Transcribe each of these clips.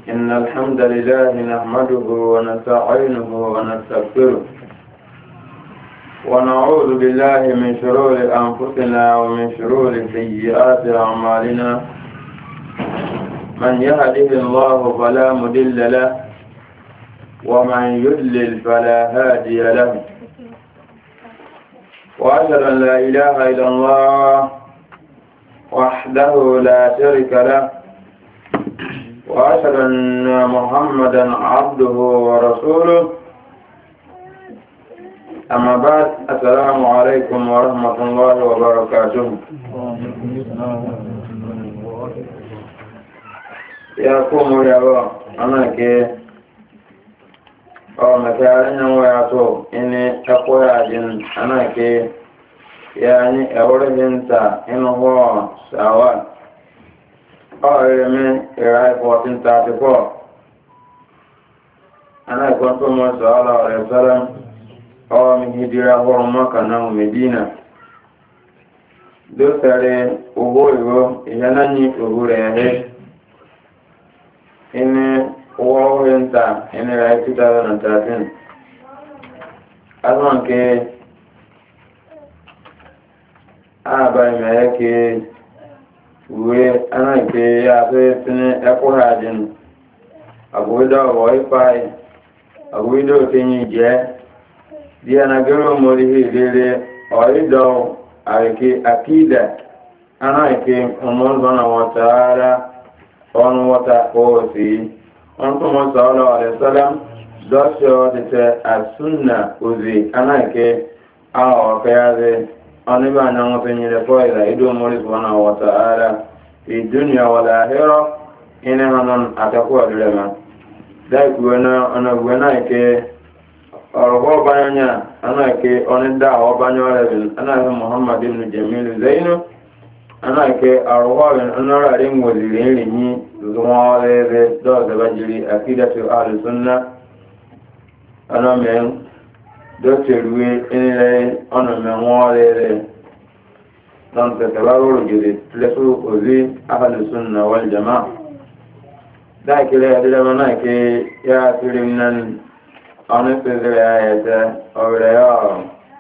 إن الحمد لله نحمده ونستعينه ونستغفره ونعوذ بالله من شرور أنفسنا ومن شرور سيئات أعمالنا من يهده الله فلا مضل له ومن يضلل فلا هادي له وأشهد أن لا إله إلا الله وحده لا شريك له وأشهد أن محمدا عبده ورسوله أما بعد السلام عليكم ورحمة الله وبركاته يا قوم يا الله أنا كي مكارن وياتو إني أقوى جن أنا كي يعني أورجنتا إنه هو سواد أرمي إراي 1434 أنا كنت صلى الله عليه وسلم من هجرة مكة ومدينة دوسري أبوه إجانني أبوه إني وأنت إني رأيت 2013 أظن كي أبا ملكي we ana ke ya se tini eko hajin agwido wifi agwido tinyi je dia na gero mori hilele oido ariki akida ana ke umon bana wa taala on wata osi on to mo sallallahu alaihi wasallam dosho de as-sunna uzi ana ke awo kayaze aniba na ngotenye le poida ido mori subhanahu wa ta'ala fi dunya wal akhirah ina hanan atakuwa dilema dai kuona ana kuona ke orgo banya ana ke onida o banyo le ana Muhammad ibn Jamil Zainu ana ke orgo ana ra rin wazire ni zuwa le do da bajiri akidatu ahlus sunna ana men doteruwe inile ono menwore don tatabaru jide lesu ozi ahlu sunna wal jamaa da kile adila mana ke ya tirimnan ono tezere ayata awreya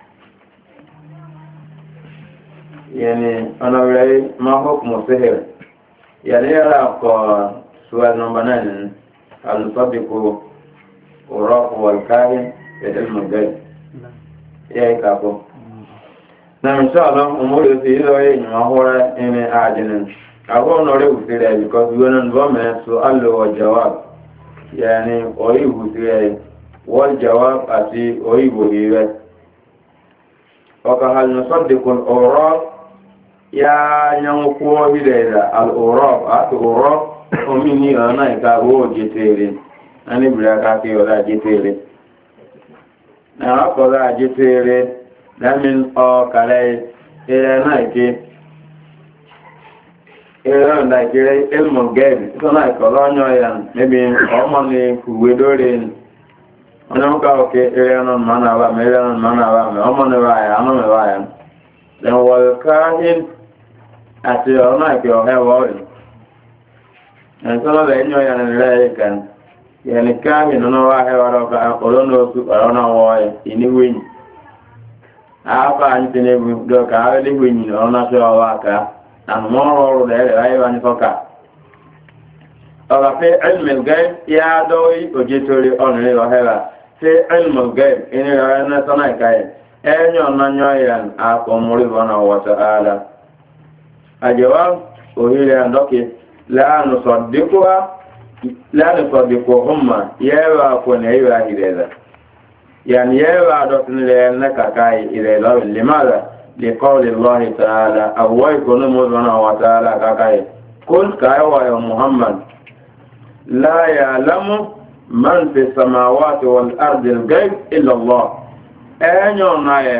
yani ana wrai ma hukmu sihr yani yara ko sual number 9 al-sabiqu uraq wal kahin ilmu al-ghaib ya kapo na inshallah umuri fi roye ni mahora ene ajinin ago no re usire because we don't want so allo wa jawab yani oyi usire wal jawab ati oyi bohiwe waka hal nusaddiqu al-awraq ya nyangu ko hidela al-awraq at-awraq omini ana ka go jetere ani braka ki ola jetere na akola jetere damin o kale ere na ike ere na ike ilmu geb so na ko lonyo ya maybe o mo ni kuwe dore ona ka o ke ere na mana ba me ere na mana ba me o mo ne ba ya no me ba ya then wal kahin ati ona ke o he wo en so le nyo ya ne le kan yani kahin no wa he wa ka olono su ona wo ini wen apa antene do ka ale wen ona so wa ka na mo ro le ai wa ni foka ala fe ilm al-ghaib ya doi ojetori onre wa hela fe ilm al-ghaib ene ra na sana kai enyo na nyo ya akomuri bana wa ta'ala ajawab ohile andoke la nusaddiquhum yawa ko ne yawa hidayah يعني يبعد لأنك كاي إلى الله لماذا لقول الله تعالى أو يكون مزمنا وتعالى كاي قل كايوا يا محمد لا يعلم من في السماوات والأرض الغيب إلا الله أين يوناي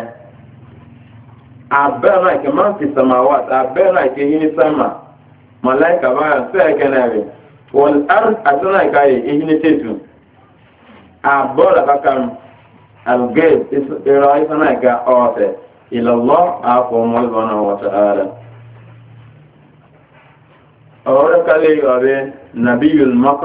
أبنائك من في السماوات أبنائك هنا السماء ملائكة ما سيكنابي والأرض أتنائك هنا تسو أبنائك كم الغيب إرائفنا كأوته إلى الله أقوم سبحانه وتعالى أولا كالي نبي المقر